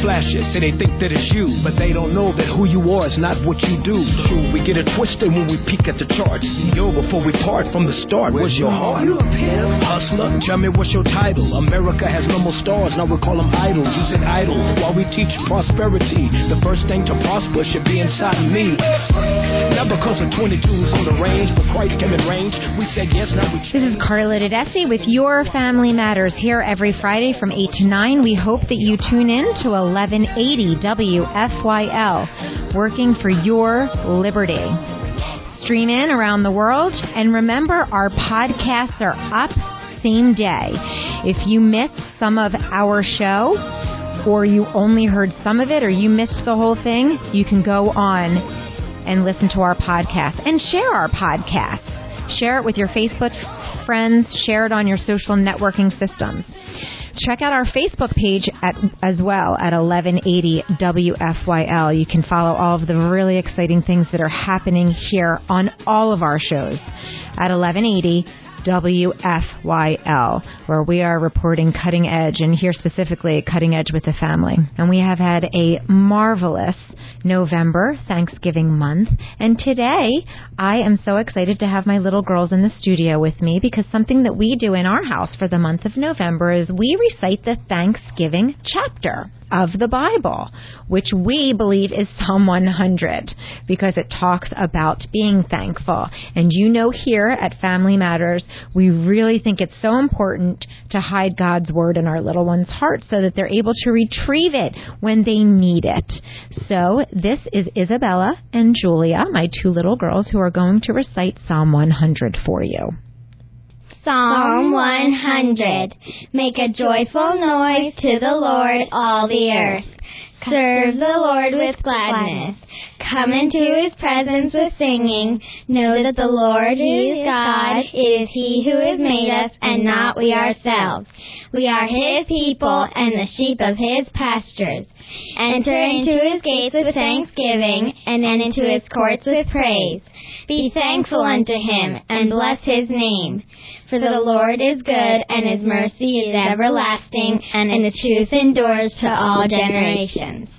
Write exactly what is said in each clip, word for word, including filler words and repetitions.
flashes, say they think that it's you, but they don't know that who you are is not what you do. True, we get it twisted when we peek at the charts. Yo, before we part from the start, where's your heart? You a pimp? Hustler, tell me what's your title? America has no more stars, now we call them idols. You said idle, while we teach prosperity. The first thing to prosper should be inside me. Not because of twenty-twos on the range, but Christ came in range. We said yes, now we change. This is Carla Dedesi with Your Family Matters here every Friday from eight to nine. We hope that you tune in to eleven eighty W F Y L, working for your liberty. Stream in around the world, and remember, our podcasts are up same day. If you missed some of our show, or you only heard some of it, or you missed the whole thing, you can go on and listen to our podcast and share our podcast. Share it with your Facebook friends. Share it on your social networking systems. Check out our Facebook page at, as well at eleven eighty W F Y L. You can follow all of the really exciting things that are happening here on all of our shows at eleven eighty W F Y L, where we are reporting cutting edge, and here specifically cutting edge with the family. And we have had a marvelous November, Thanksgiving month, and today I am so excited to have my little girls in the studio with me, because something that we do in our house for the month of November is we recite the Thanksgiving chapter of the Bible, which we believe is Psalm one hundred, because it talks about being thankful. And you know, here at Family Matters, we really think it's so important to hide God's word in our little ones' hearts so that they're able to retrieve it when they need it. So this is Isabella and Julia, my two little girls, who are going to recite Psalm one hundred for you. Psalm one hundred. Make a joyful noise to the Lord, all the earth. Serve the Lord with gladness. Come into his presence with singing. Know that the Lord is God. It is he who has made us, and not we ourselves. We are his people and the sheep of his pastures. Enter into his gates with thanksgiving, and into his courts with praise. Be thankful unto him, and bless his name. For the Lord is good, and his mercy is everlasting, and his truth endures to all generations.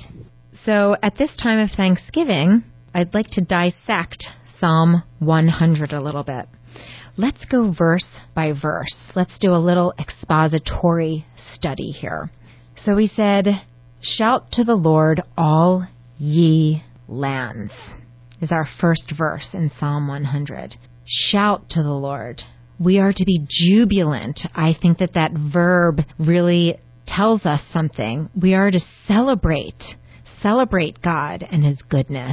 So at this time of Thanksgiving, I'd like to dissect Psalm one hundred a little bit. Let's go verse by verse. Let's do a little expository study here. So we said, shout to the Lord, all ye lands, is our first verse in Psalm one hundred. Shout to the Lord. We are to be jubilant. I think that that verb really tells us something. We are to celebrate, celebrate God and his goodness.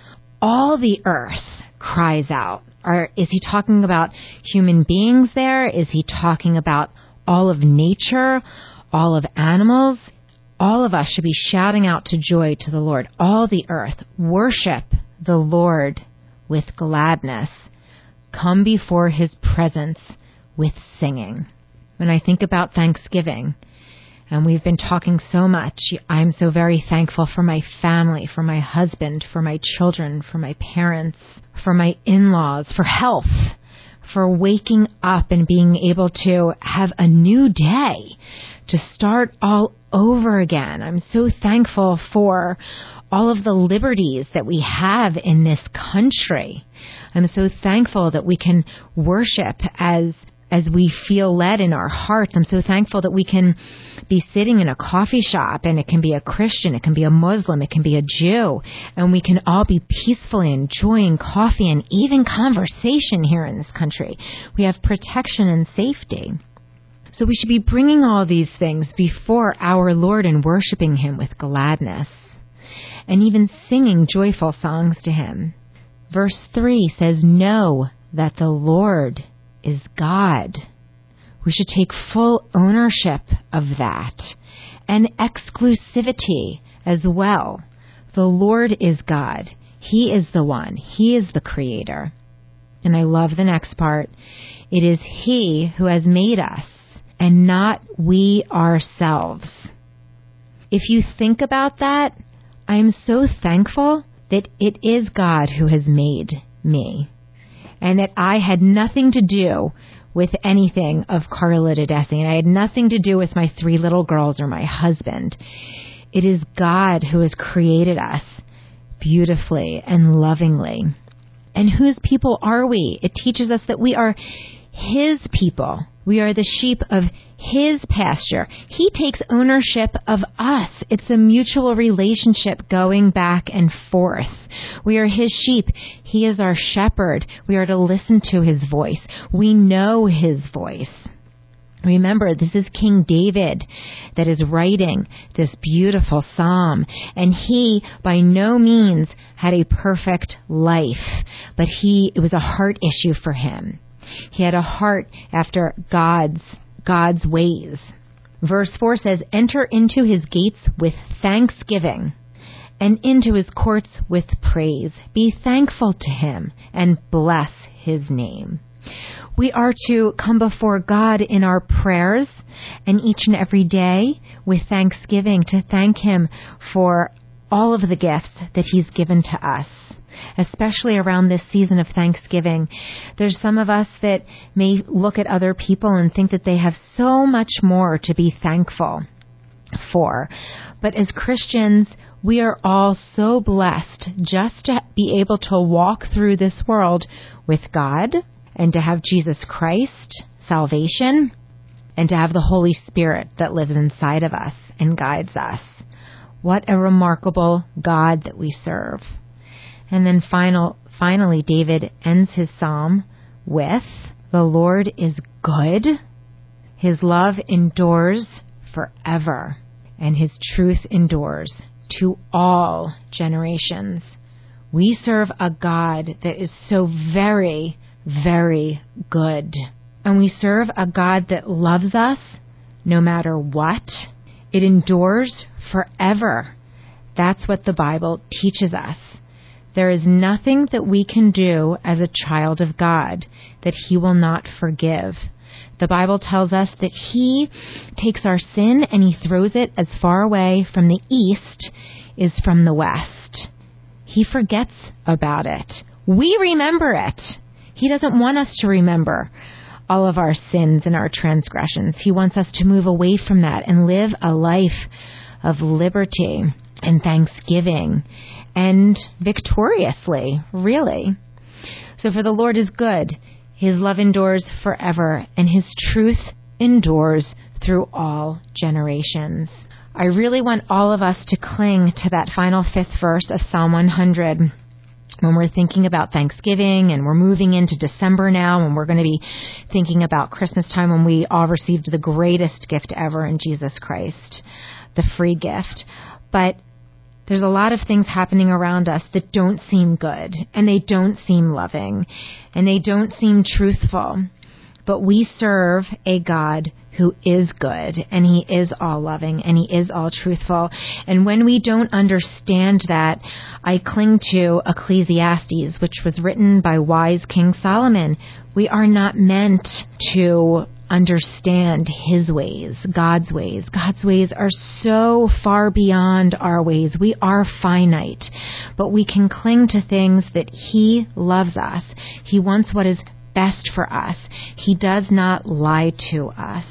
All the earth cries out. Or is he talking about human beings there? Is he talking about all of nature, all of animals? All of us should be shouting out to joy to the Lord. All the earth, worship the Lord with gladness. Come before his presence with singing. When I think about Thanksgiving, and we've been talking so much, I'm so very thankful for my family, for my husband, for my children, for my parents, for my in-laws, for health, for waking up and being able to have a new day, to start all over again. I'm so thankful for all of the liberties that we have in this country. I'm so thankful that we can worship as as we feel led in our hearts. I'm so thankful that we can be sitting in a coffee shop, and it can be a Christian, it can be a Muslim, it can be a Jew, and we can all be peacefully enjoying coffee and even conversation here in this country. We have protection and safety. So we should be bringing all these things before our Lord and worshiping him with gladness, and even singing joyful songs to him. Verse three says, know that the Lord is God. We should take full ownership of that, and exclusivity as well. The Lord is God. He is the one. He is the creator. And I love the next part. It is he who has made us, and not we ourselves. If you think about that, I am so thankful that it is God who has made me, and that I had nothing to do with anything of Carla Dedesi, and I had nothing to do with my three little girls or my husband. It is God who has created us beautifully and lovingly. And whose people are we? It teaches us that we are His people. We are the sheep of His pasture. He takes ownership of us. It's a mutual relationship going back and forth. We are His sheep. He is our shepherd. We are to listen to His voice. We know His voice. Remember, this is King David that is writing this beautiful psalm, and he by no means had a perfect life, but he it was a heart issue for him. He had a heart after God's God's ways. Verse four says, "Enter into His gates with thanksgiving and into His courts with praise. Be thankful to Him and bless His name." We are to come before God in our prayers and each and every day with thanksgiving, to thank Him for all of the gifts that He's given to us, especially around this season of Thanksgiving. There's some of us that may look at other people and think that they have so much more to be thankful for. But as Christians, we are all so blessed just to be able to walk through this world with God, and to have Jesus Christ, salvation, and to have the Holy Spirit that lives inside of us and guides us. What a remarkable God that we serve. And then final, finally, David ends his psalm with, "The Lord is good. His love endures forever, and His truth endures to all generations." We serve a God that is so very very good. And we serve a God that loves us no matter what. It endures forever. That's what the Bible teaches us. There is nothing that we can do as a child of God that He will not forgive. The Bible tells us that He takes our sin and He throws it as far away from the east as from the west. He forgets about it. We remember it. He doesn't want us to remember all of our sins and our transgressions. He wants us to move away from that and live a life of liberty and thanksgiving and victoriously, really. So for the Lord is good. His love endures forever, and His truth endures through all generations. I really want all of us to cling to that final fifth verse of Psalm one hundred. When we're thinking about Thanksgiving and we're moving into December now, and we're going to be thinking about Christmas time, when we all received the greatest gift ever in Jesus Christ, the free gift. But there's a lot of things happening around us that don't seem good, and they don't seem loving, and they don't seem truthful. But we serve a God who is good, and He is all loving, and He is all truthful. And when we don't understand that, I cling to Ecclesiastes, which was written by wise King Solomon. We are not meant to understand His ways, God's ways. God's ways are so far beyond our ways. We are finite, but we can cling to things that He loves us. He wants what is best for us. He does not lie to us.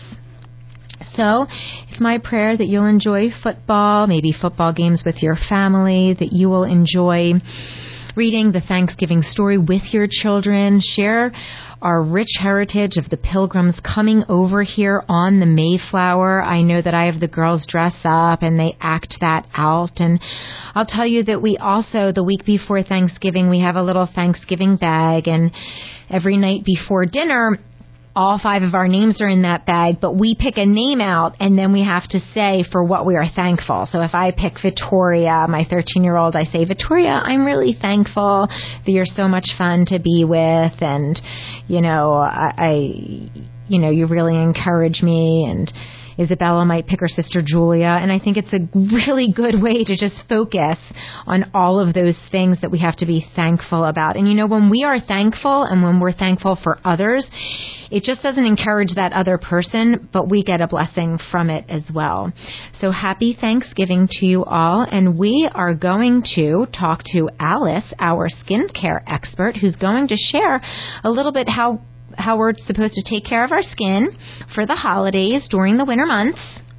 So it's my prayer that you'll enjoy football, maybe football games with your family, that you will enjoy reading the Thanksgiving story with your children. Share our rich heritage of the Pilgrims coming over here on the Mayflower. I know that I have the girls dress up and they act that out. And I'll tell you that we also, the week before Thanksgiving, we have a little Thanksgiving bag, and every night before dinner, all five of our names are in that bag, but we pick a name out, and then we have to say for what we are thankful. So if I pick Victoria, my thirteen-year-old, I say, "Victoria, I'm really thankful that you're so much fun to be with, and, you know, I, I you know, you really encourage me." And Isabella might pick her sister Julia, and I think it's a really good way to just focus on all of those things that we have to be thankful about. And you know, when we are thankful and when we're thankful for others, it just doesn't encourage that other person, but we get a blessing from it as well. So happy Thanksgiving to you all, and we are going to talk to Alice, our skincare expert, who's going to share a little bit how how we're supposed to take care of our skin for the holidays during the winter months.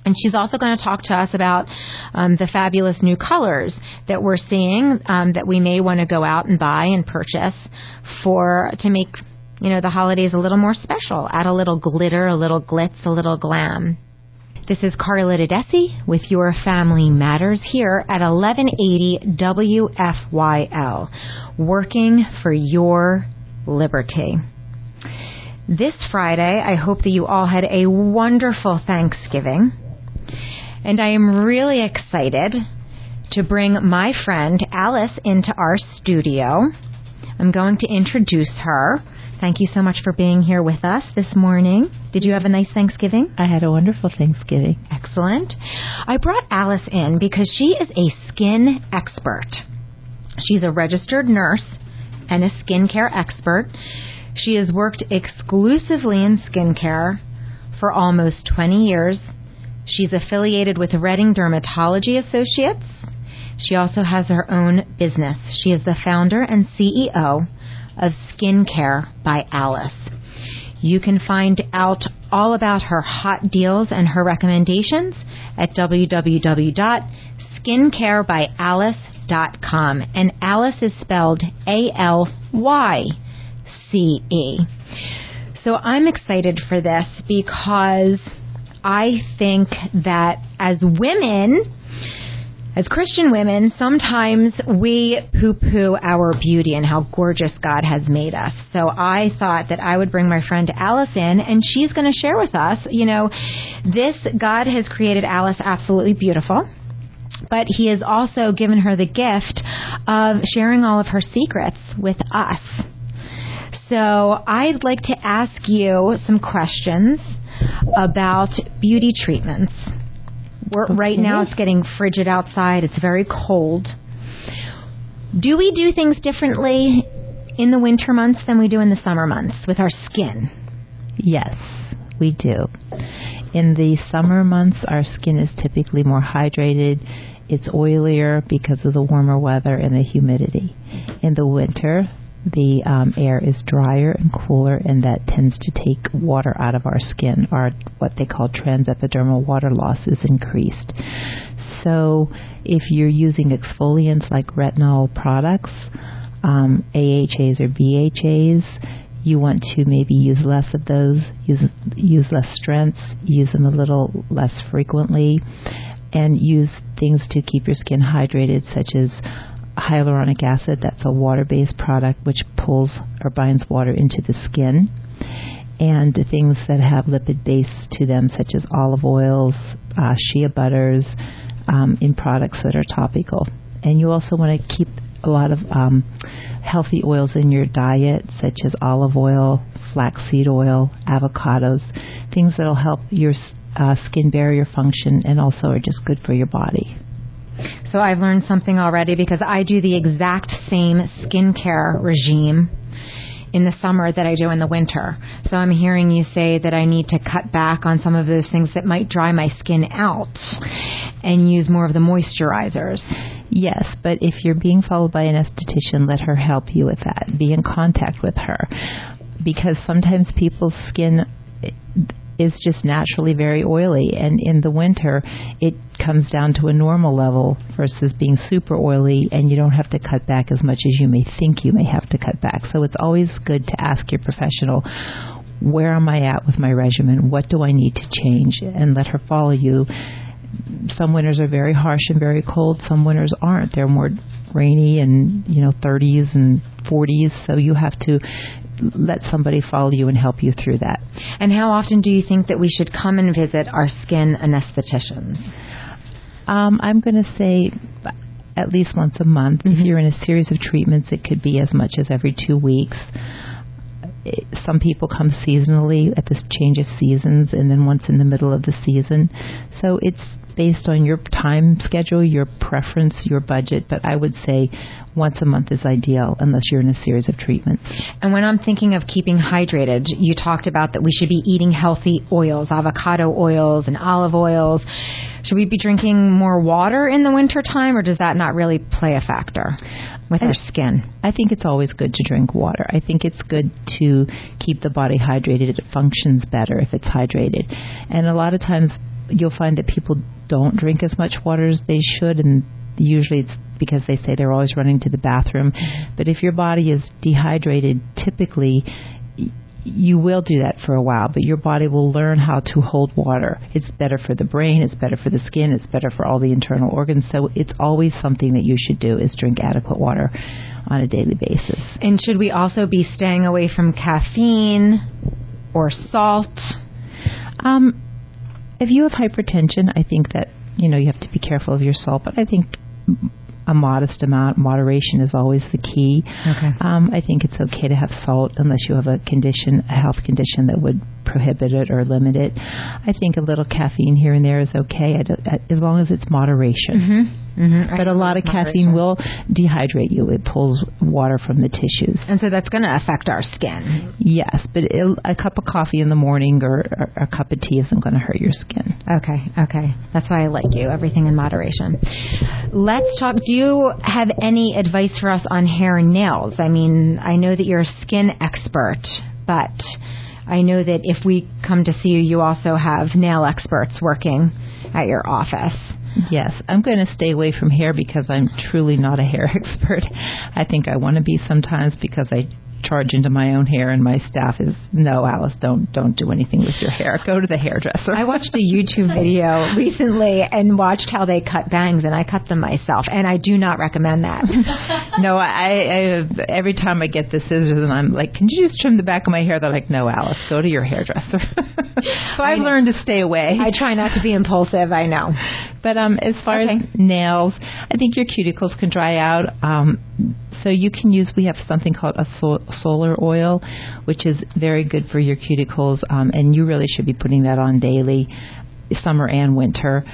And she's also going to talk to us about um, the fabulous new colors that we're seeing um, that we may want to go out and buy and purchase for to make, you know, the holidays a little more special. Add a little glitter, a little glitz, a little glam. This is Carla Tedeschi with Your Family Matters here at eleven eighty W F Y L, working for your liberty. This Friday, I hope that you all had a wonderful Thanksgiving. And I am really excited to bring my friend Alice into our studio. I'm going to introduce her. Thank you so much for being here with us this morning. Did you have a nice Thanksgiving? I had a wonderful Thanksgiving. Excellent. I brought Alice in because she is a skin expert. She's a registered nurse and a skincare expert. She has worked exclusively in skincare for almost twenty years. She's affiliated with Redding Dermatology Associates. She also has her own business. She is the founder and C E O of Skincare by Alice. You can find out all about her hot deals and her recommendations at w w w dot skincare by alice dot com. And Alice is spelled A L Y C E. So I'm excited for this because I think that as women, as Christian women, sometimes we poo-poo our beauty and how gorgeous God has made us. So I thought that I would bring my friend Alice in, and she's going to share with us, you know, this, God has created Alice absolutely beautiful, but he has also given her the gift of sharing all of her secrets with us. So I'd like to ask you some questions about beauty treatments. We're, okay. Right now it's getting frigid outside. It's very cold. Do we do things differently in the winter months than we do in the summer months with our skin? Yes, we do. In the summer months, our skin is typically more hydrated. It's oilier because of the warmer weather and the humidity. In the winter, the um, air is drier and cooler, and that tends to take water out of our skin. Our what they call transepidermal water loss is increased. So if you're using exfoliants like retinol products, um, A H As or B H As, you want to maybe use less of those, use, use less strengths, use them a little less frequently, and use things to keep your skin hydrated, such as hyaluronic acid. That's a water-based product which pulls or binds water into the skin, and things that have lipid base to them, such as olive oils, uh, shea butters, um, in products that are topical. And you also want to keep a lot of um, healthy oils in your diet, such as olive oil, flaxseed oil, avocados, things that will help your uh, skin barrier function and also are just good for your body. So I've learned something already because I do the exact same skincare regime in the summer that I do in the winter. So I'm hearing you say that I need to cut back on some of those things that might dry my skin out and use more of the moisturizers. Yes, but if you're being followed by an esthetician, let her help you with that. Be in contact with her, because sometimes people's skin is just naturally very oily, and in the winter it comes down to a normal level versus being super oily, and you don't have to cut back as much as you may think you may have to cut back. So it's always good to ask your professional, where am I at with my regimen? What do I need to change? And let her follow you. Some winters are very harsh and very cold. Some winters aren't. They're more rainy and, you know, thirties and forties. So you have to let somebody follow you and help you through that. And how often do you think that we should come and visit our skin anestheticians? Um, I'm going to say at least once a month. Mm-hmm. If you're in a series of treatments, it could be as much as every two weeks. Some people come seasonally at this change of seasons, and then once in the middle of the season. So it's based on your time schedule, your preference, your budget, but I would say once a month is ideal unless you're in a series of treatments. And when I'm thinking of keeping hydrated, you talked about that we should be eating healthy oils, avocado oils and olive oils. Should we be drinking more water in the wintertime, or does that not really play a factor with our skin? I think it's always good to drink water. I think it's good to keep the body hydrated. It functions better if it's hydrated. And a lot of times you'll find that people don't drink as much water as they should, and usually it's because they say they're always running to the bathroom. But if your body is dehydrated, typically you will do that for a while, but your body will learn how to hold water. It's better for the brain, it's better for the skin, it's better for all the internal organs. So it's always something that you should do, is drink adequate water on a daily basis. And should we also be staying away from caffeine or salt? Um, if you have hypertension, I think that, you know, you have to be careful of your salt, but I think a modest amount, moderation is always the key. Okay. Um, I think it's okay to have salt unless you have a condition, a health condition that would prohibit it or limit it. I think a little caffeine here and there is okay, as long as it's moderation. Mm-hmm. Mm-hmm. But a lot of caffeine will dehydrate you. It pulls water from the tissues. And so that's going to affect our skin. Yes, but it'll, a cup of coffee in the morning or, or a cup of tea isn't going to hurt your skin. Okay, okay. That's why I like you. Everything in moderation. Let's talk. Do you have any advice for us on hair and nails? I mean, I know that you're a skin expert, but I know that if we come to see you, you also have nail experts working at your office. Yes, I'm going to stay away from hair because I'm truly not a hair expert. I think I want to be sometimes because I charge into my own hair, and my staff is, no, Alice, don't don't do anything with your hair. Go to the hairdresser. I watched a YouTube video recently and watched how they cut bangs, and I cut them myself, and I do not recommend that. No, I, I every time I get the scissors and I'm like, can you just trim the back of my hair? They're like, no, Alice, go to your hairdresser. So I've learned to stay away. I try not to be impulsive, I know. But um, as far okay. as nails, I think your cuticles can dry out. Um, so you can use, we have something called a sol- solar oil, which is very good for your cuticles, um, and you really should be putting that on daily, summer and winter.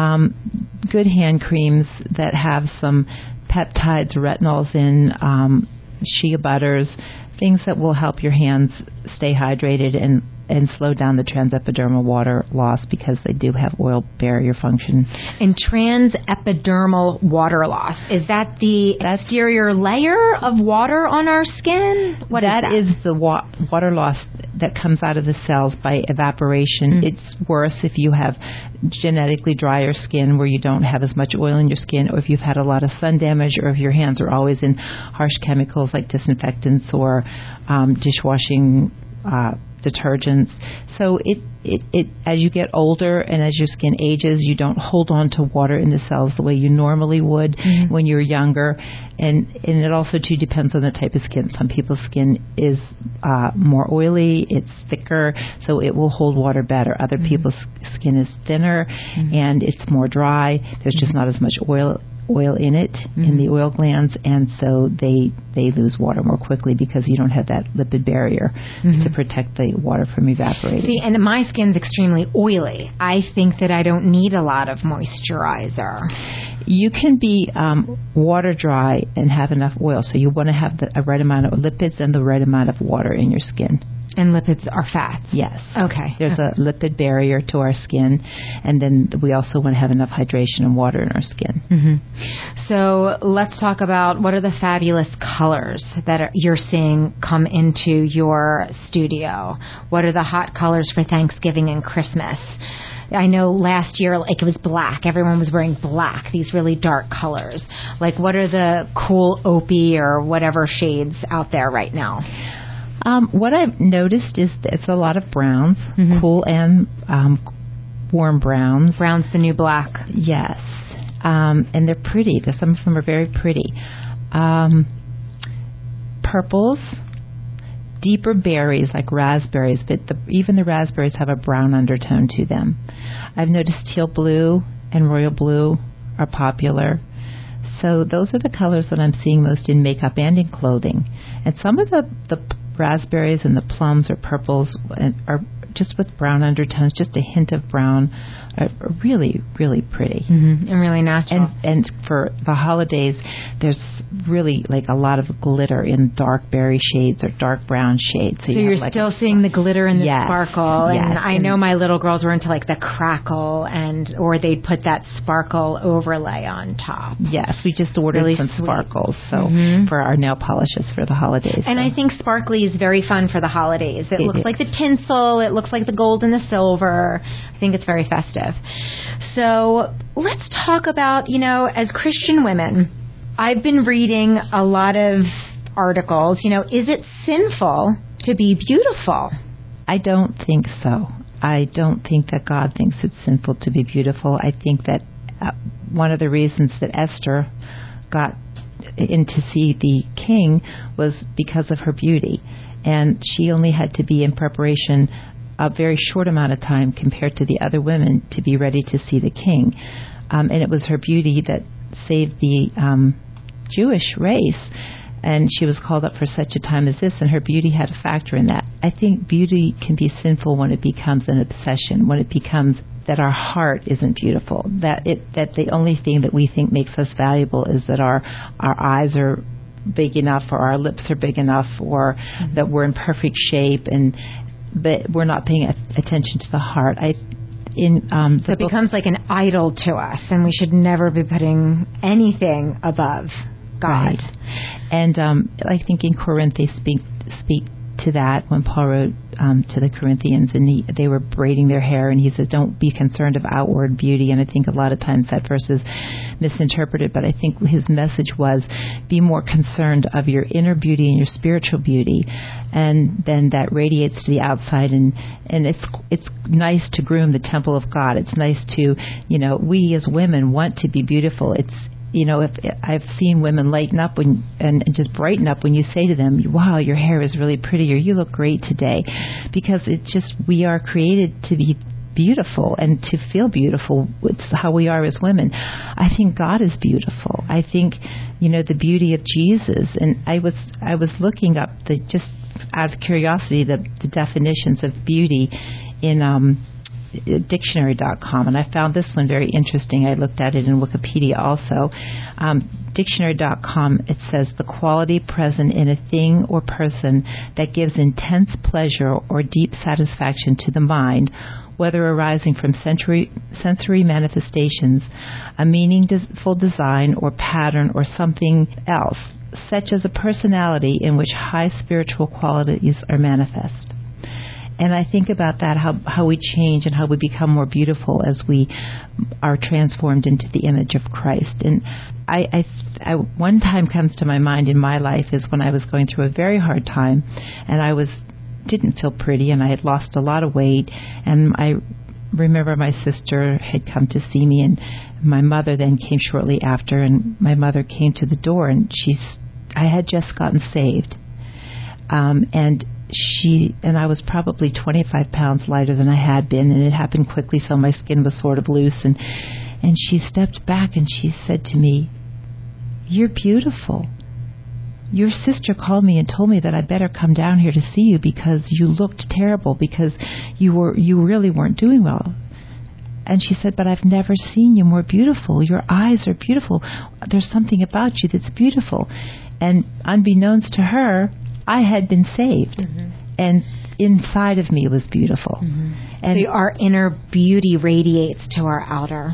Um, good hand creams that have some peptides, retinols in, um, shea butters, things that will help your hands stay hydrated and and slow down the transepidermal water loss because they do have oil barrier function. And transepidermal water loss, is that the That's, exterior layer of water on our skin? What that is that? is the wa- water loss that comes out of the cells by evaporation. Mm. It's worse if you have genetically drier skin where you don't have as much oil in your skin, or if you've had a lot of sun damage, or if your hands are always in harsh chemicals like disinfectants or um, dishwashing uh detergents. So it, it, it, as you get older and as your skin ages, you don't hold on to water in the cells the way you normally would mm-hmm. when you're younger. And, and it also, too, depends on the type of skin. Some people's skin is uh, more oily, it's thicker, so it will hold water better. Other mm-hmm. people's skin is thinner mm-hmm. and it's more dry. There's just not as much oil oil in it, mm-hmm. in the oil glands, and so they they lose water more quickly because you don't have that lipid barrier mm-hmm. to protect the water from evaporating. See, and my skin's extremely oily. I think that I don't need a lot of moisturizer. You can be um, water dry and have enough oil, so you want to have the a right amount of lipids and the right amount of water in your skin. And lipids are fats? Yes. Okay. There's a lipid barrier to our skin, and then we also want to have enough hydration and water in our skin. Mm-hmm. So let's talk about what are the fabulous colors that are, you're seeing come into your studio. What are the hot colors for Thanksgiving and Christmas? I know last year, like, it was black. Everyone was wearing black, these really dark colors. Like, what are the cool opie or whatever shades out there right now? Um, what I've noticed is that it's a lot of browns, mm-hmm. cool and um, warm browns. Brown's the new black. Yes. Um, and they're pretty. Some of them are very pretty. Um, purples, deeper berries like raspberries, but the, even the raspberries have a brown undertone to them. I've noticed teal blue and royal blue are popular. So those are the colors that I'm seeing most in makeup and in clothing. And some of the, the raspberries and the plums or purples are just with brown undertones, just a hint of brown, are really, really pretty. Mm-hmm. And really natural. And, and for the holidays, there's really like a lot of glitter in dark berry shades or dark brown shades. So, so you you're like still a, seeing the glitter and the yes, sparkle. Yes. And I know my little girls were into like the crackle, and or they'd put that sparkle overlay on top. Yes, we just ordered really some sweet. sparkles so mm-hmm. for our nail polishes for the holidays. And so. I think sparkly is very fun for the holidays. It, it looks is. like the tinsel. It looks looks like the gold and the silver. I think it's very festive. So let's talk about, you know, as Christian women, I've been reading a lot of articles. You know, is it sinful to be beautiful? I don't think so. I don't think that God thinks it's sinful to be beautiful. I think that uh, one of the reasons that Esther got in to see the king was because of her beauty. And she only had to be in preparation a very short amount of time compared to the other women to be ready to see the king. Um, and it was her beauty that saved the um, Jewish race. And she was called up for such a time as this, and her beauty had a factor in that. I think beauty can be sinful when it becomes an obsession, when it becomes that our heart isn't beautiful, that it that the only thing that we think makes us valuable is that our our eyes are big enough, or our lips are big enough, or mm-hmm. that we're in perfect shape, and but we're not paying attention to the heart. I in um, the so it book, becomes like an idol to us, and we should never be putting anything above God. Right. And um, I think in Corinth they speak speak to that when Paul wrote um, to the Corinthians, and he, they were braiding their hair, and he says, don't be concerned of outward beauty. And I think a lot of times that verse is misinterpreted, but I think his message was, be more concerned of your inner beauty and your spiritual beauty, and then that radiates to the outside. And, and it's it's nice to groom the temple of God. It's nice to, you know, we as women want to be beautiful. It's You know, if I've seen women lighten up when and, and just brighten up when you say to them, wow, your hair is really pretty, or you look great today. Because it's just, we are created to be beautiful and to feel beautiful. It's how we are as women. I think God is beautiful. I think, you know, the beauty of Jesus. And I was I was looking up, the just out of curiosity, the, the definitions of beauty in um dictionary dot com, and I found this one very interesting. I looked at it in Wikipedia also. Um, dictionary dot com, it says, the quality present in a thing or person that gives intense pleasure or deep satisfaction to the mind, whether arising from sensory, sensory manifestations, a meaningful design or pattern, or something else, such as a personality in which high spiritual qualities are manifest. And I think about that, how how we change and how we become more beautiful as we are transformed into the image of Christ. And I, I, I one time comes to my mind in my life is when I was going through a very hard time, and I was didn't feel pretty, and I had lost a lot of weight. And I remember my sister had come to see me, and my mother then came shortly after. And my mother came to the door, and she's I had just gotten saved, um, and. She and I was probably twenty-five pounds lighter than I had been, and it happened quickly, so my skin was sort of loose. And and she stepped back and she said to me, "You're beautiful. Your sister called me and told me that I better come down here to see you because you looked terrible, because you were you really weren't doing well." And she said, "But I've never seen you more beautiful. Your eyes are beautiful. There's something about you that's beautiful." And unbeknownst to her, I had been saved, mm-hmm. and inside of me was beautiful. Mm-hmm. And so our inner beauty radiates to our outer.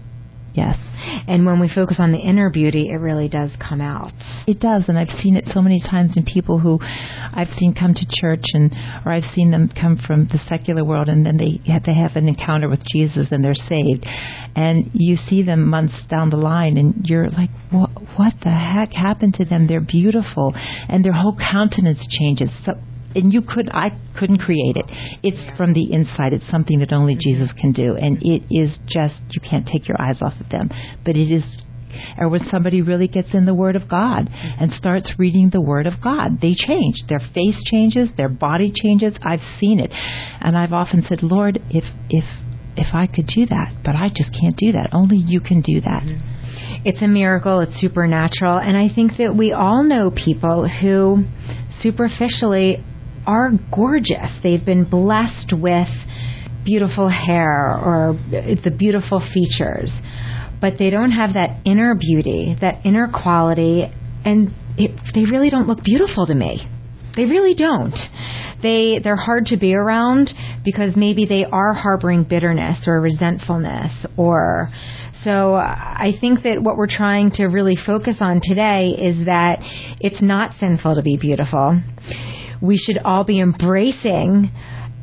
Yes. And when we focus on the inner beauty, it really does come out. It does, and I've seen it so many times in people who I've seen come to church, and or I've seen them come from the secular world, and then they have, they have an encounter with Jesus, and they're saved. And you see them months down the line, and you're like, what, what the heck happened to them? They're beautiful, and their whole countenance changes. So, and you could, I couldn't create it. It's from the inside. It's something that only Jesus can do. And it is just, you can't take your eyes off of them. But it is, or when somebody really gets in the Word of God and starts reading the Word of God, they change. Their face changes, their body changes. I've seen it. And I've often said, Lord, if, if, if I could do that, but I just can't do that. Only you can do that. It's a miracle. It's supernatural. And I think that we all know people who superficially are gorgeous. They've been blessed with beautiful hair or the beautiful features, but they don't have that inner beauty, that inner quality, and it, they really don't look beautiful to me. They really don't. They, they're hard to be around because maybe they are harboring bitterness or resentfulness, or so I think that what we're trying to really focus on today is that it's not sinful to be beautiful. We should all be embracing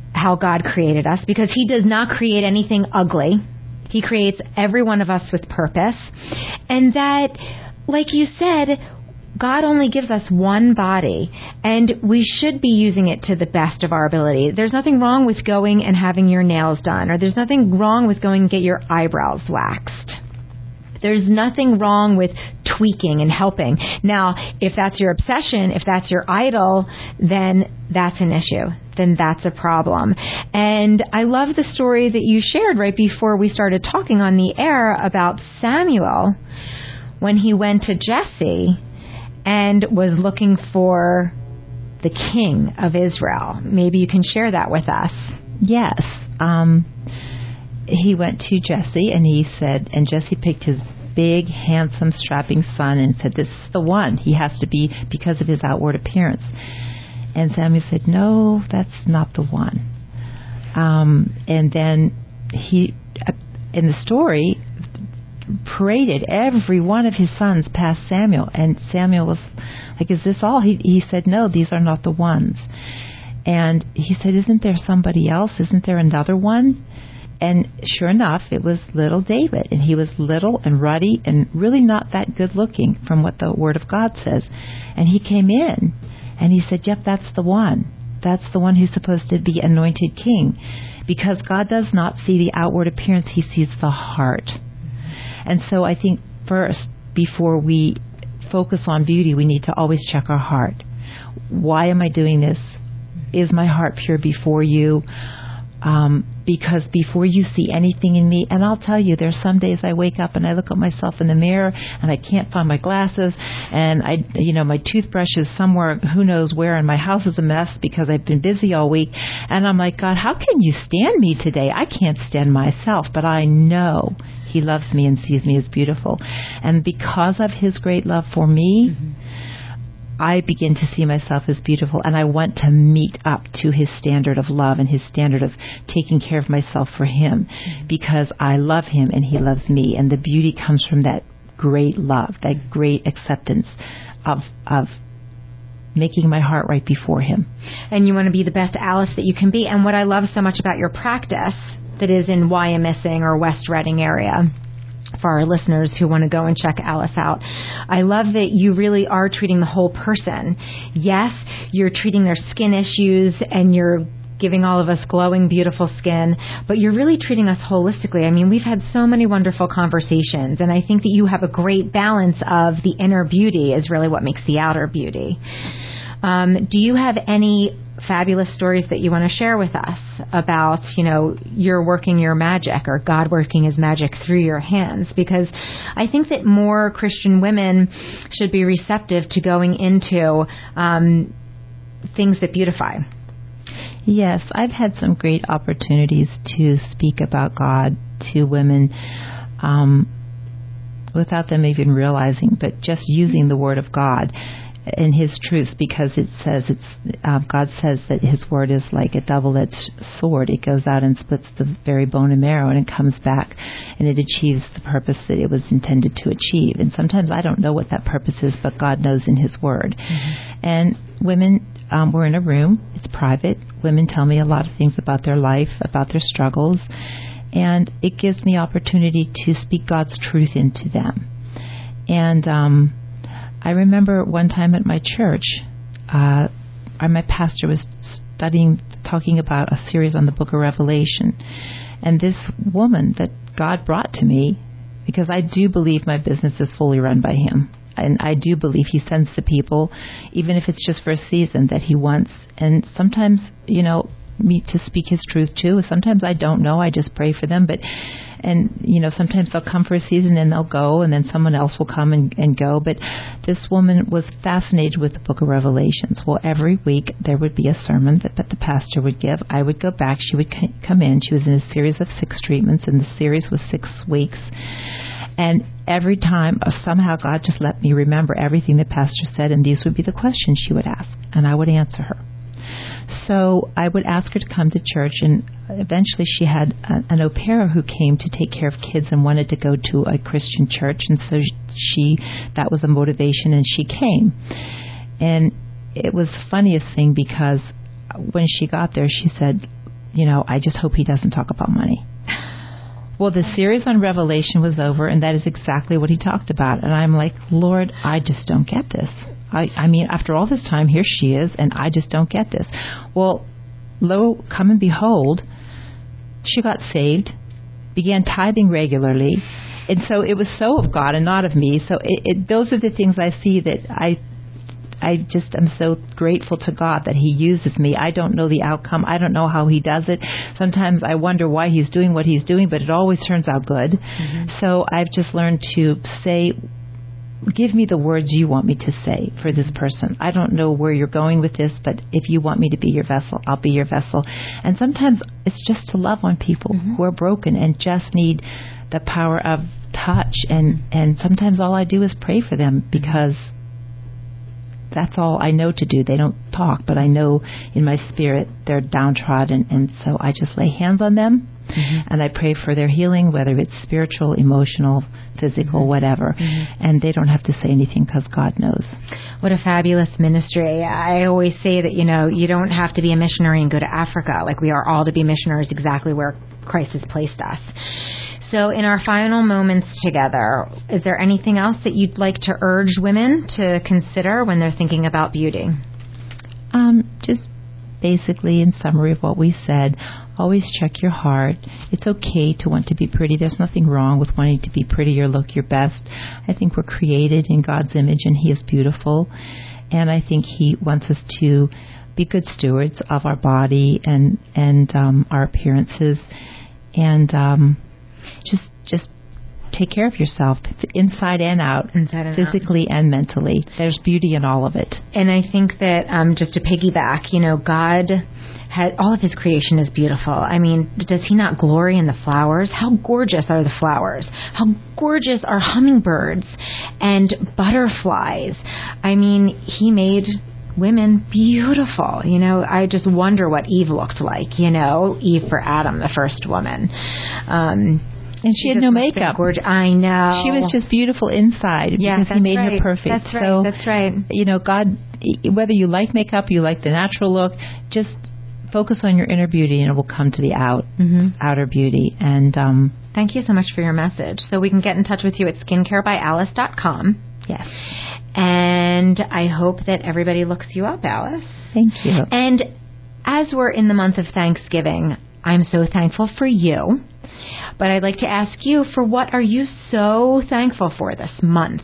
how God created us, because he does not create anything ugly. He creates every one of us with purpose. And that, like you said, God only gives us one body, and we should be using it to the best of our ability. There's nothing wrong with going and having your nails done, or there's nothing wrong with going and get your eyebrows waxed. There's nothing wrong with tweaking and helping. Now, if that's your obsession, if that's your idol, then that's an issue. Then that's a problem. And I love the story that you shared right before we started talking on the air about Samuel when he went to Jesse and was looking for the king of Israel. Maybe you can share that with us. Yes. Um, he went to Jesse and he said, and Jesse picked his big, handsome, strapping son and said, this is the one. He has to be because of his outward appearance. And Samuel said, no, that's not the one. Um, and then he, in the story, paraded every one of his sons past Samuel. And Samuel was like, is this all? He, he said, no, these are not the ones. And he said, isn't there somebody else? Isn't there another one? And sure enough, it was little David. And he was little and ruddy and really not that good looking from what the Word of God says. And he came in and he said, yep, that's the one. That's the one who's supposed to be anointed king. Because God does not see the outward appearance, he sees the heart. And so I think first, before we focus on beauty, we need to always check our heart. Why am I doing this? Is my heart pure before you? Um, because before you see anything in me, and I'll tell you, there's some days I wake up and I look at myself in the mirror and I can't find my glasses, and I, you know, my toothbrush is somewhere, who knows where, and my house is a mess because I've been busy all week. And I'm like, God, how can you stand me today? I can't stand myself, but I know he loves me and sees me as beautiful. And because of his great love for me, mm-hmm. I begin to see myself as beautiful, and I want to meet up to his standard of love and his standard of taking care of myself for him, because I love him and he loves me. And the beauty comes from that great love, that great acceptance of of making my heart right before him. And you want to be the best Alice that you can be. And what I love so much about your practice that is in Wyomissing or West Reading area, for our listeners who want to go and check Alice out, I love that you really are treating the whole person. Yes, you're treating their skin issues and you're giving all of us glowing, beautiful skin, but you're really treating us holistically. I mean, we've had so many wonderful conversations, and I think that you have a great balance of the inner beauty is really what makes the outer beauty. Um, do you have any fabulous stories that you want to share with us about, you know, you're working your magic or God working his magic through your hands? Because I think that more Christian women should be receptive to going into um, things that beautify. Yes, I've had some great opportunities to speak about God to women um, without them even realizing, but just using the Word of God and his truths, because it says it's uh, God says that his word is like a double-edged sword. It goes out and splits the very bone and marrow, and it comes back and it achieves the purpose that it was intended to achieve. And sometimes I don't know what that purpose is, but God knows in his word. Mm-hmm. And women, um, we're in a room, it's private. Women tell me a lot of things about their life, about their struggles, and it gives me opportunity to speak God's truth into them. And um I remember one time at my church, uh, my pastor was studying, talking about a series on the book of Revelation. And this woman that God brought to me, because I do believe my business is fully run by him. And I do believe he sends the people, even if it's just for a season, that he wants. And sometimes, you know, me to speak his truth too. Sometimes I don't know. I just pray for them. But, and, you know, sometimes they'll come for a season and they'll go, and then someone else will come and, and go. But this woman was fascinated with the book of Revelations. Well, every week there would be a sermon that, that the pastor would give. I would go back. She would c- come in. She was in a series of six treatments, and the series was six weeks. And every time, uh, somehow God just let me remember everything the pastor said, and these would be the questions she would ask, and I would answer her. So I would ask her to come to church, and eventually she had a, an au pair who came to take care of kids and wanted to go to a Christian church, and so she, that was a motivation, and she came. And it was the funniest thing, because when she got there, she said, you know, I just hope he doesn't talk about money. Well, the series on Revelation was over, and that is exactly what he talked about. And I'm like, Lord, I just don't get this. I, I mean, after all this time, here she is, and I just don't get this. Well, lo, come and behold, she got saved, began tithing regularly, and so it was so of God and not of me. So it, it, those are the things I see that I I just am so grateful to God that he uses me. I don't know the outcome. I don't know how he does it. Sometimes I wonder why he's doing what he's doing, but it always turns out good. Mm-hmm. So I've just learned to say, give me the words you want me to say for this person. I don't know where you're going with this, but if you want me to be your vessel, I'll be your vessel. And sometimes it's just to love on people mm-hmm. who are broken and just need the power of touch. And, and sometimes all I do is pray for them because that's all I know to do. They don't talk, but I know in my spirit they're downtrodden, and so I just lay hands on them, mm-hmm. and I pray for their healing, whether it's spiritual, emotional, physical, mm-hmm. whatever, mm-hmm. and they don't have to say anything because God knows. What a fabulous ministry. I always say that, you know, you don't have to be a missionary and go to Africa. Like, we are all to be missionaries exactly where Christ has placed us. So in our final moments together, is there anything else that you'd like to urge women to consider when they're thinking about beauty? Um, just basically, in summary of what we said, always check your heart. It's okay to want to be pretty. There's nothing wrong with wanting to be pretty or look your best. I think we're created in God's image, and he is beautiful. And I think he wants us to be good stewards of our body and, and um, our appearances. And um Just just take care of yourself, inside and out, inside and physically out. and mentally. There's beauty in all of it. And I think that um, just to piggyback, you know, God had all of his creation is beautiful. I mean, does he not glory in the flowers? How gorgeous are the flowers? How gorgeous are hummingbirds and butterflies? I mean, he made women beautiful. You know, I just wonder what Eve looked like, you know, Eve for Adam, the first woman. Um, and she, she had no makeup. I know. She was just beautiful inside yeah, because he made right. her perfect. That's right. So, that's right. You know, God, whether you like makeup, you like the natural look, just focus on your inner beauty and it will come to the out, mm-hmm. outer beauty. And um, thank you so much for your message. So we can get in touch with you at skincare by alice dot com. Yes. And I hope that everybody looks you up, Alice. Thank you. And as we're in the month of Thanksgiving, I'm so thankful for you. But I'd like to ask you, for what are you so thankful for this month?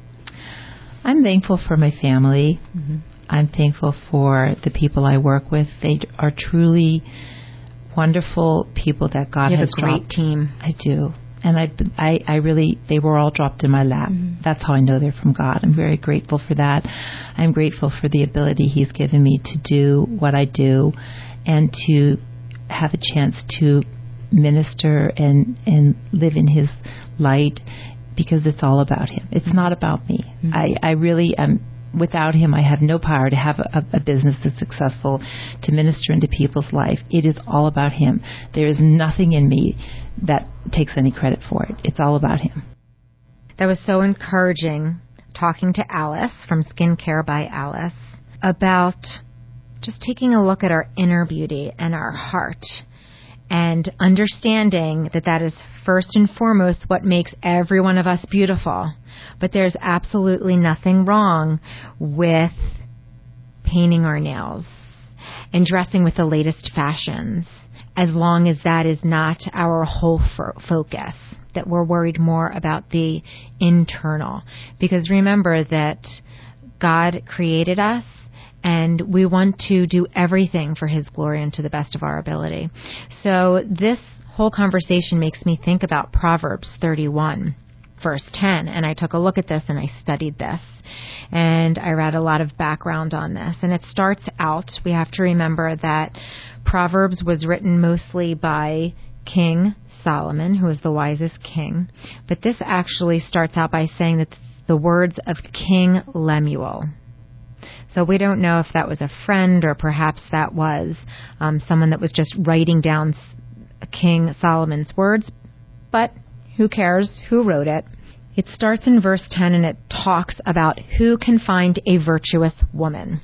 I'm thankful for my family. Mm-hmm. I'm thankful for the people I work with. They are truly wonderful people that God you have has a great dropped. team. I do. And I, I, I really, they were all dropped in my lap. Mm-hmm. That's how I know they're from God. I'm very grateful for that. I'm grateful for the ability he's given me to do what I do and to have a chance to minister and, and live in his light, because it's all about him. It's not about me. Mm-hmm. I, I really am. Without him, I have no power to have a, a business that's successful, to minister into people's life. It is all about him. There is nothing in me that takes any credit for it. It's all about him. That was so encouraging, talking to Alice from Skincare by Alice about just taking a look at our inner beauty and our heart, and understanding that that is first and foremost what makes every one of us beautiful. But there's absolutely nothing wrong with painting our nails and dressing with the latest fashions, as long as that is not our whole fo- focus, that we're worried more about the internal. Because remember that God created us, and we want to do everything for his glory and to the best of our ability. So this whole conversation makes me think about Proverbs thirty-one, verse ten. And I took a look at this and I studied this. And I read a lot of background on this. And it starts out, we have to remember that Proverbs was written mostly by King Solomon, who was the wisest king. But this actually starts out by saying that it's the words of King Lemuel. So we don't know if that was a friend or perhaps that was um, someone that was just writing down King Solomon's words. But who cares who wrote it? It starts in verse ten, and it talks about who can find a virtuous woman.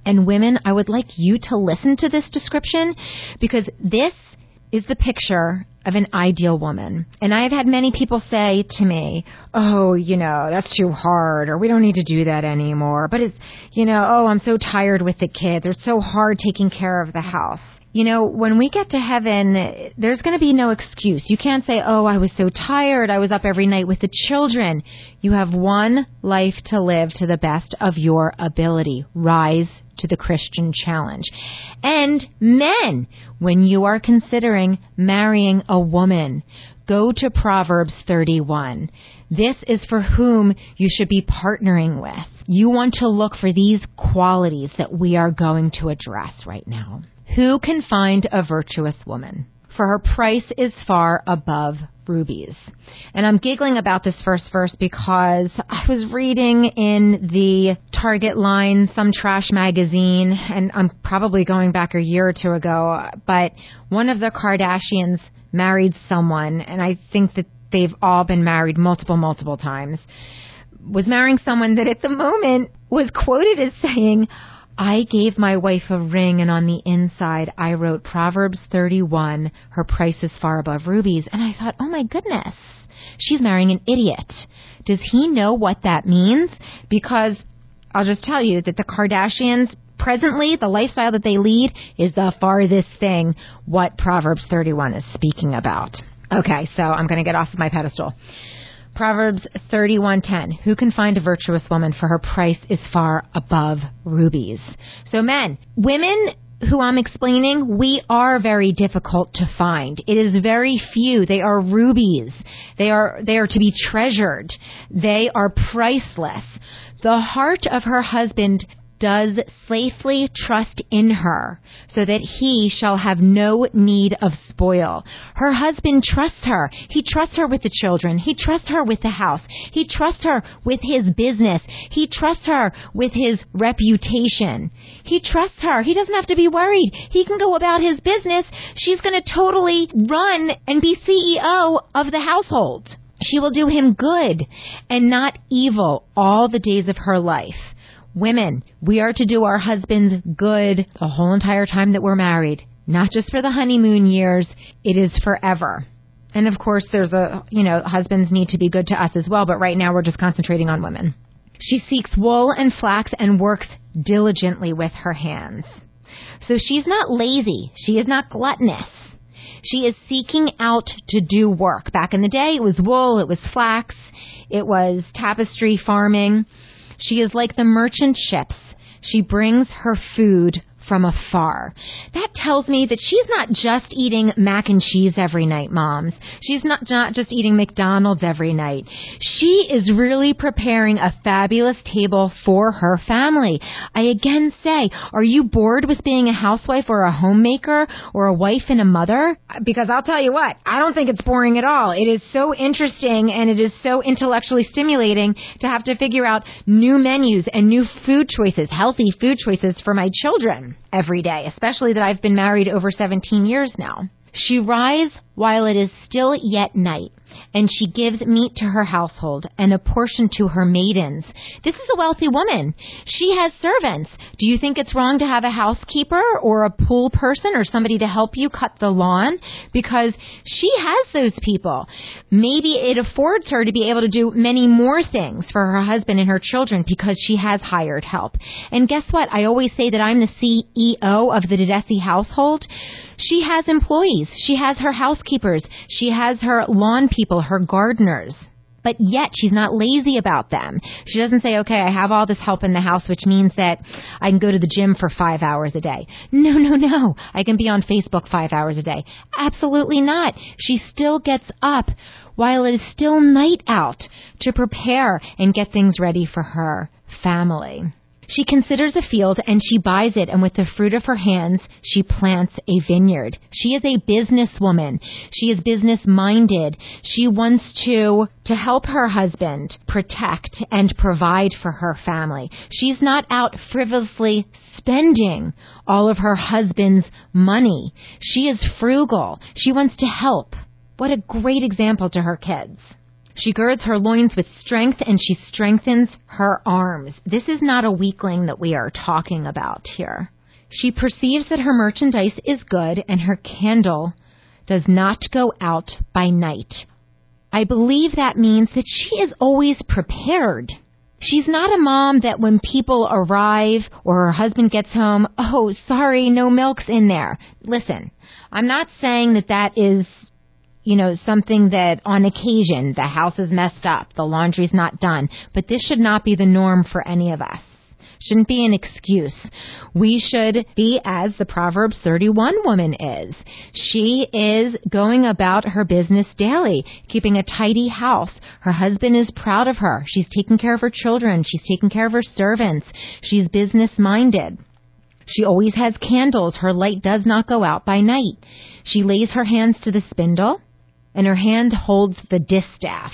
And women, I would like you to listen to this description because this is the picture of an ideal woman. And I have had many people say to me, oh, you know, that's too hard, or we don't need to do that anymore. But it's, you know, oh, I'm so tired with the kids. It's so hard taking care of the house. You know, when we get to heaven, there's going to be no excuse. You can't say, oh, I was so tired. I was up every night with the children. You have one life to live to the best of your ability. Rise to the Christian challenge. And men, when you are considering marrying a woman, go to Proverbs thirty-one. This is for whom you should be partnering with. You want to look for these qualities that we are going to address right now. Who can find a virtuous woman? For her price is far above rubies. And I'm giggling about this first verse because I was reading in the Target line, some trash magazine, and I'm probably going back a year or two ago, but one of the Kardashians married someone, and I think that they've all been married multiple, multiple times, was marrying someone that at the moment was quoted as saying, I gave my wife a ring, and on the inside, I wrote Proverbs thirty-one, her price is far above rubies. And I thought, oh my goodness, she's marrying an idiot. Does he know what that means? Because I'll just tell you that the Kardashians, presently, the lifestyle that they lead is the farthest thing what Proverbs thirty-one is speaking about. Okay, so I'm going to get off of my pedestal. Proverbs thirty-one ten. Who can find a virtuous woman? For her price is far above rubies. So men, women who I'm explaining, we are very difficult to find. It is very few. They are rubies. They are, they are to be treasured. They are priceless. The heart of her husband does safely trust in her, so that he shall have no need of spoil. Her husband trusts her. He trusts her with the children. He trusts her with the house. He trusts her with his business. He trusts her with his reputation. He trusts her. He doesn't have to be worried. He can go about his business. She's going to totally run and be C E O of the household. She will do him good and not evil all the days of her life. Women, we are to do our husbands good the whole entire time that we're married, not just for the honeymoon years. It is forever. And of course, there's a, you know, husbands need to be good to us as well, but right now we're just concentrating on women. She seeks wool and flax and works diligently with her hands. So she's not lazy. She is not gluttonous. She is seeking out to do work. Back in the day, it was wool, it was flax, it was tapestry farming. She is like the merchant ships. She brings her food from afar. That tells me that she's not just eating mac and cheese every night, moms. She's not, not just eating McDonald's every night. She is really preparing a fabulous table for her family. I again say, are you bored with being a housewife or a homemaker or a wife and a mother? Because I'll tell you what, I don't think it's boring at all. It is so interesting and it is so intellectually stimulating to have to figure out new menus and new food choices, healthy food choices for my children every day, especially that I've been married over seventeen years now. She rises while it is still yet night, and she gives meat to her household and a portion to her maidens. This is a wealthy woman. She has servants. Do you think it's wrong to have a housekeeper or a pool person or somebody to help you cut the lawn? Because she has those people. Maybe it affords her to be able to do many more things for her husband and her children because she has hired help. And guess what? I always say that I'm the C E O of the Dedesi household. She has employees. She has her housekeepers. She has her lawn people, her gardeners. But yet she's not lazy about them. She doesn't say, okay, I have all this help in the house, which means that I can go to the gym for five hours a day. No, no, no. I can be on Facebook five hours a day. Absolutely not. She still gets up while it is still night out to prepare and get things ready for her family. She considers a field and she buys it, and with the fruit of her hands, she plants a vineyard. She is a businesswoman. She is business-minded. She wants to, to help her husband protect and provide for her family. She's not out frivolously spending all of her husband's money. She is frugal. She wants to help. What a great example to her kids. She girds her loins with strength, and she strengthens her arms. This is not a weakling that we are talking about here. She perceives that her merchandise is good, and her candle does not go out by night. I believe that means that she is always prepared. She's not a mom that when people arrive or her husband gets home, oh, sorry, no milk's in there. Listen, I'm not saying that that is, you know, something that on occasion the house is messed up, the laundry's not done, but this should not be the norm for any of us. Shouldn't be an excuse. We should be as the Proverbs thirty-one woman is. She is going about her business daily, keeping a tidy house. Her husband is proud of her. She's taking care of her children. She's taking care of her servants. She's business-minded. She always has candles. Her light does not go out by night. She lays her hands to the spindle, and her hand holds the distaff.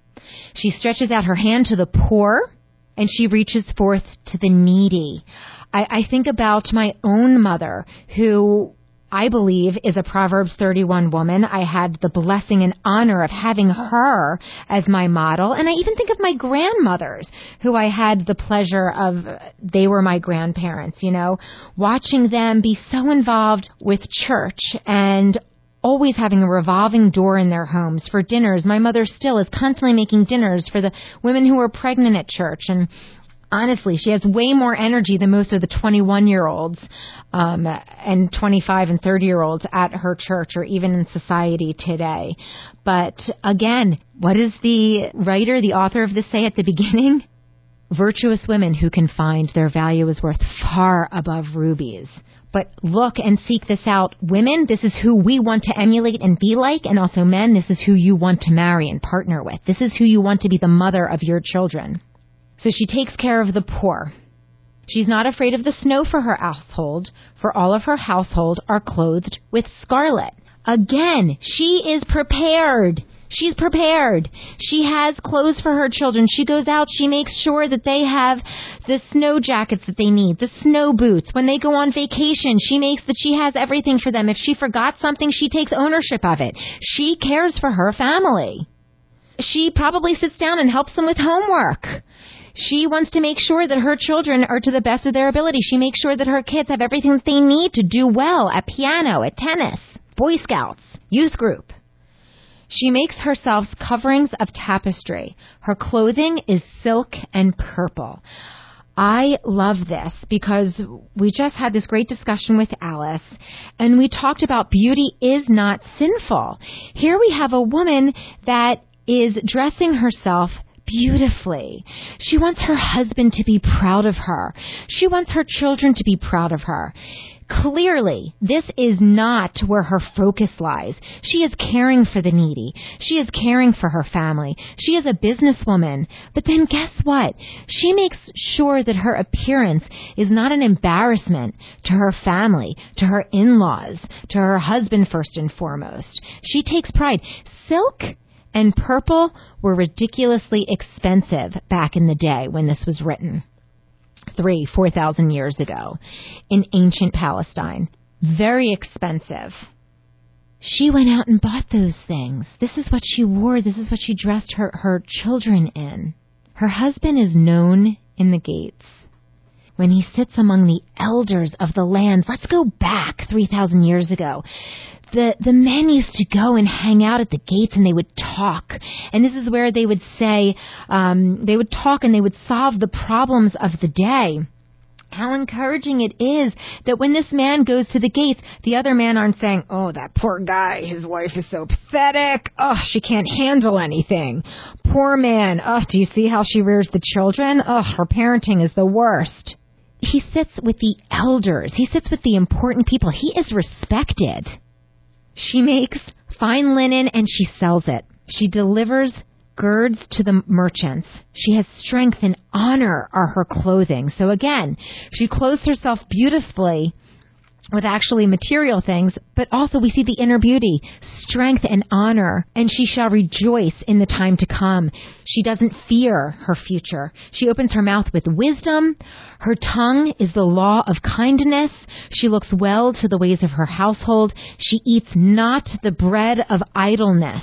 She stretches out her hand to the poor, and she reaches forth to the needy. I, I think about my own mother, who I believe is a Proverbs thirty-one woman. I had the blessing and honor of having her as my model. And I even think of my grandmothers, who I had the pleasure of, they were my grandparents, you know, watching them be so involved with church and always having a revolving door in their homes for dinners. My mother still is constantly making dinners for the women who are pregnant at church. And honestly, she has way more energy than most of the twenty-one-year-olds um, and twenty-five and thirty-year-olds at her church or even in society today. But again, what does the writer, the author of this say at the beginning? Virtuous women who can find their value is worth far above rubies. But look and seek this out. Women, this is who we want to emulate and be like. And also men, this is who you want to marry and partner with. This is who you want to be the mother of your children. So she takes care of the poor. She's not afraid of the snow for her household, for all of her household are clothed with scarlet. Again, she is prepared. She's prepared. She has clothes for her children. She goes out. She makes sure that they have the snow jackets that they need, the snow boots. When they go on vacation, she makes that she has everything for them. If she forgot something, she takes ownership of it. She cares for her family. She probably sits down and helps them with homework. She wants to make sure that her children are to the best of their ability. She makes sure that her kids have everything that they need to do well at piano, at tennis, Boy Scouts, youth group. She makes herself coverings of tapestry. Her clothing is silk and purple. I love this because we just had this great discussion with Alice, and we talked about beauty is not sinful. Here we have a woman that is dressing herself beautifully. She wants her husband to be proud of her. She wants her children to be proud of her. Clearly, this is not where her focus lies. She is caring for the needy. She is caring for her family. She is a businesswoman. But then guess what? She makes sure that her appearance is not an embarrassment to her family, to her in-laws, to her husband first and foremost. She takes pride. Silk and purple were ridiculously expensive back in the day when this was written. Three, four thousand years ago in ancient Palestine. Very expensive. She went out and bought those things. This is what she wore. This is what she dressed her, her children in. Her husband is known in the gates. When he sits among the elders of the lands, let's go back three thousand years ago. The the men used to go and hang out at the gates and they would talk. And this is where they would say, um, they would talk and they would solve the problems of the day. How encouraging it is that when this man goes to the gates, the other men aren't saying, oh, that poor guy, his wife is so pathetic. Oh, she can't handle anything. Poor man. Oh, do you see how she rears the children? Oh, her parenting is the worst. He sits with the elders. He sits with the important people. He is respected. She makes fine linen and she sells it. She delivers girds to the merchants. She has strength and honor are her clothing. So again, she clothes herself beautifully with actually material things, but also we see the inner beauty, strength and honor, and she shall rejoice in the time to come. She doesn't fear her future. She opens her mouth with wisdom. Her tongue is the law of kindness. She looks well to the ways of her household. She eats not the bread of idleness.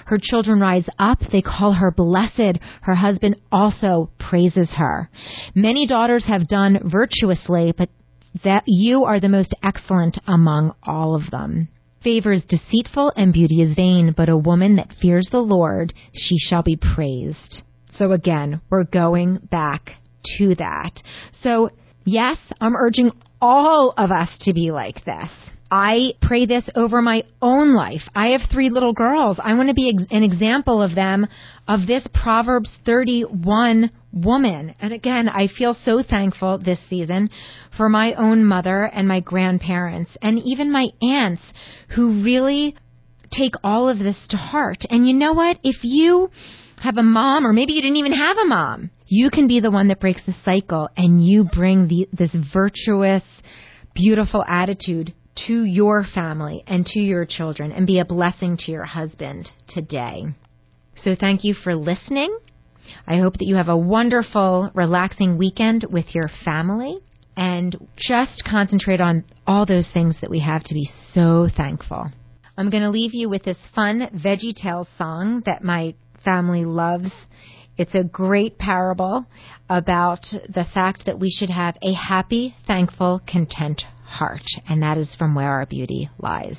Her children rise up. They call her blessed. Her husband also praises her. Many daughters have done virtuously, but that you are the most excellent among all of them. Favor is deceitful and beauty is vain, but a woman that fears the Lord, she shall be praised. So again, we're going back to that. So yes, I'm urging all of us to be like this. I pray this over my own life. I have three little girls. I want to be ex- an example of them, of this Proverbs thirty-one woman. And again, I feel so thankful this season for my own mother and my grandparents and even my aunts who really take all of this to heart. And you know what? If you have a mom, or maybe you didn't even have a mom, you can be the one that breaks the cycle and you bring the, this virtuous, beautiful attitude to your family and to your children and be a blessing to your husband today. So thank you for listening. I hope that you have a wonderful, relaxing weekend with your family and just concentrate on all those things that we have to be so thankful. I'm going to leave you with this fun VeggieTales song that my family loves. It's a great parable about the fact that we should have a happy, thankful, content heart, and that is from Where Our Beauty Lies.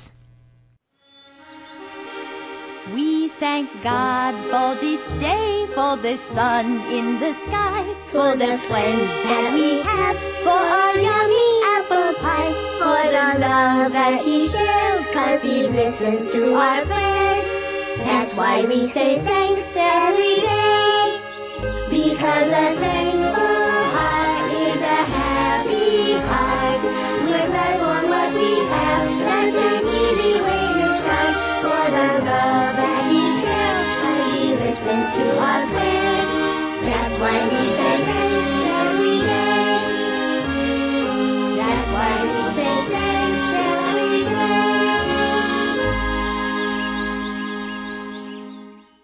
We thank God for this day, for the sun in the sky, for the friends that we have, for our yummy apple pie, for the love that He shares, 'cause He listens to our prayers. That's why we say thanks every day, because a